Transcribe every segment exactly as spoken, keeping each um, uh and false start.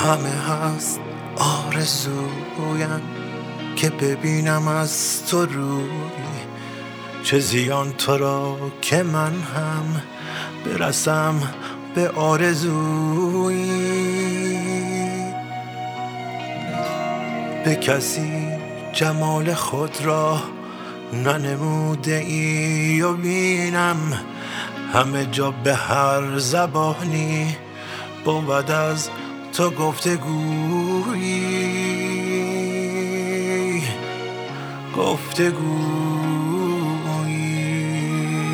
همه هست آرزویم که ببینم از تو روی، چه زیان تو را که من هم برسم به آرزویی. به کسی جمال خود را ننموده ای و بینم همه جا به هر زبانی بود از تو گفتگویی گفتگویی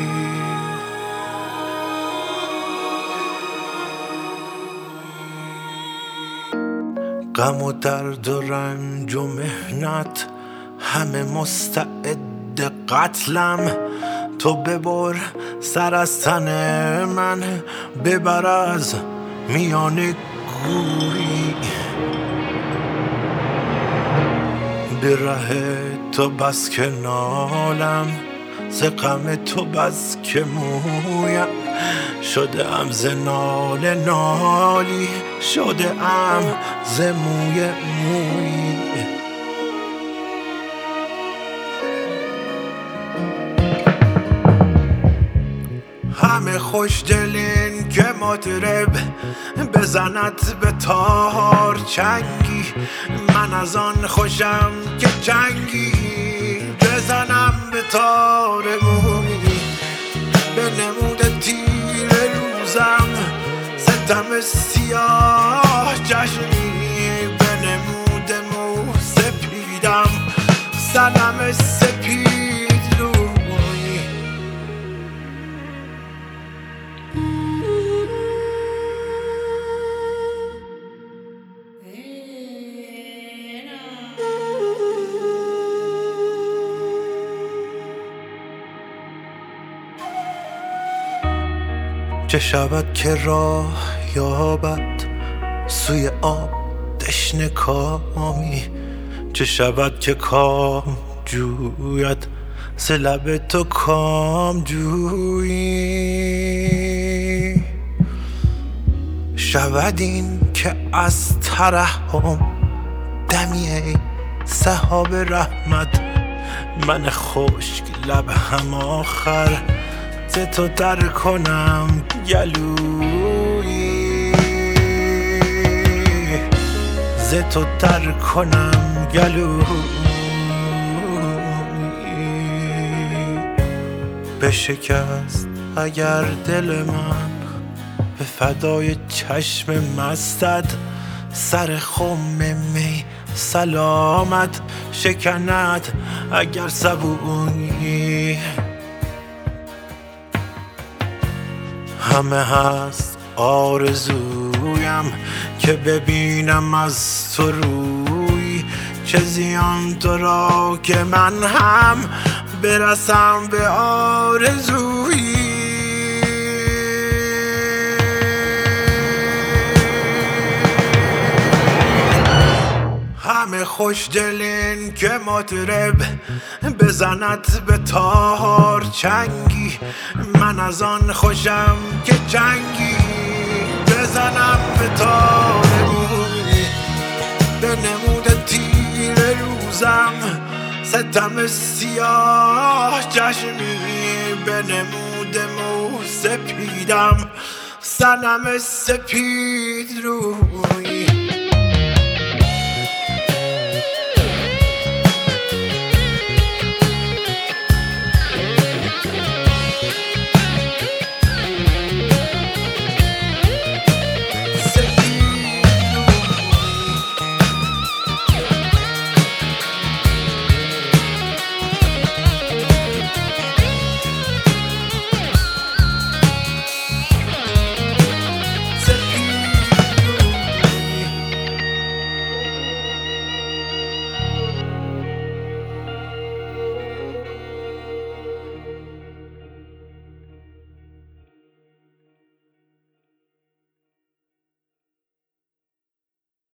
غم و درد و رنج و محنت همه مستعد قتلم، تو ببر سر از تن من ببر از میان گوری. به ره تو بس که نالم ز غم تو بس که مویم، شده ام ز ناله نالی شده ام ز موی مویی. همه خوش دلین که مطرب بزند به تار چنگی، من از آن خوشم که چنگی بزنم به تار مویی. به نمود تیر روزم ستم سیاه چشمی، به نمود مو سپیدم صنم سپید روی. چه شود که راه یابد سوی آب تشنه کامی، چه شود که کام جوید ز لب تو کام جویی. شود این که از ترحم دمی ای سحاب رحمت، من خشک لب هم آخر ز تو تر کنم گلویی، ز تو تر کنم گلویی. بشکست اگر دل من به فدای چشم مستت، سر خم می سلامت شکند اگر صبویی. همه هست آرزویم که ببینم از تو روی، چه زیان تو را که من هم برسم به آرزویی. همه خوش دلین که مطرب بزند به تار چنگی، من از آن خوشم که چنگی بزنم به تار مویی. به نمود تیر روزم ستم سیاه چشمی، به نمود مو سپیدم صنم سپید روی.